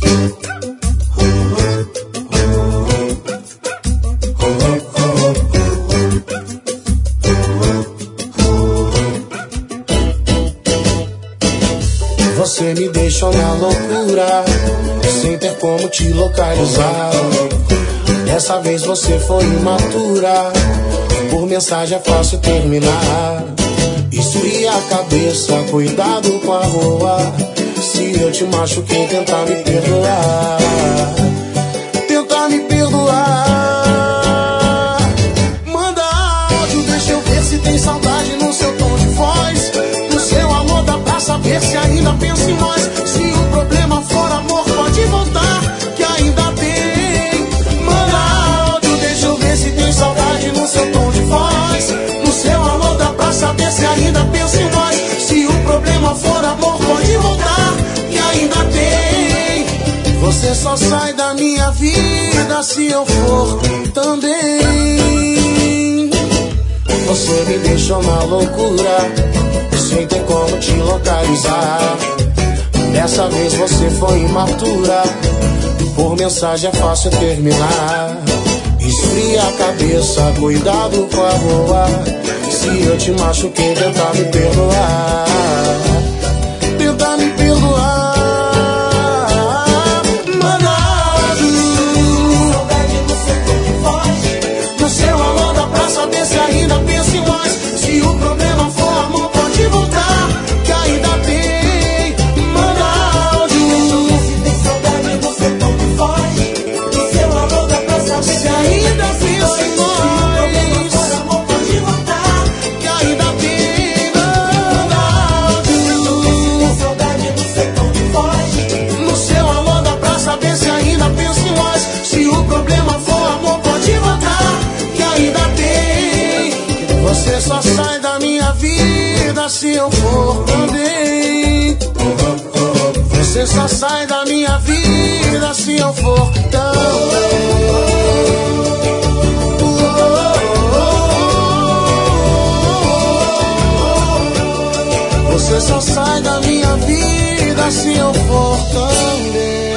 Você me deixou na loucura, sem ter como te localizar. Dessa vez você foi imatura, por mensagem é fácil terminar. Esfria a cabeça, cuidado com a rua. Se eu te machuquei, tentar me perdoar. Tentar me perdoar. Manda áudio, deixa eu ver se tem saudade no seu tom de voz. No seu amor dá pra saber se ainda pensa em nós. Se o problema for amor, pode voltar, que ainda tem. Manda áudio, deixa eu ver se tem saudade no seu tom de voz. No seu amor dá pra saber se ainda pensa em nós. Se o problema for amor, pode voltar, que ainda tem. Você só sai da minha vida se eu for também. Você me deixou na loucura, sem ter como te localizar. Dessa vez você foi imatura, por mensagem é fácil terminar. Esfria a cabeça, cuidado com a rua. Se eu te machuquei, tentar me perdoar. Tentar me perdoar. Mandado, saudade no seu tom de voz. No seu amor dá pra saber se ainda pensa em nós. Se o problema for amor, pode voltar, que ainda tem. Mandado, se tem saudade no seu tom de voz. No seu amor dá pra saber se ainda pensa em nós. Você só sai da minha vida se eu for também. Você só sai da minha vida se eu for também. Você só sai da minha vida se eu for também.